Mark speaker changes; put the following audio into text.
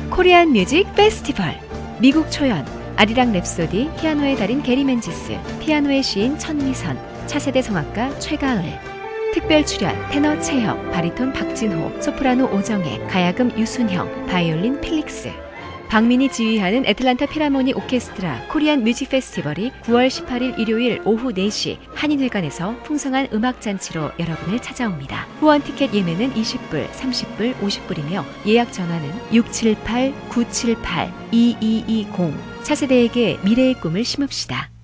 Speaker 1: 코리안 뮤직 페스티벌. 미국 초연, 아리랑 랩소디, 피아노의 달인 게리 맨지스, 피아노의 시인 천미선, 차세대 성악가 최가을. 특별 출연 테너 최혁, 바리톤 박진호, 소프라노 오정혜, 가야금 유순형, 바이올린 필릭스. 박민이 지휘하는 애틀란타 필하모니 오케스트라 코리안 뮤직 페스티벌이 9월 18일 일요일 오후 4시 한인회관에서 풍성한 음악잔치로 여러분을 찾아옵니다. 후원 티켓 예매는 20불, 30불, 50불이며 예약 전화는 678-978-2220. 차세대에게 미래의 꿈을 심읍시다.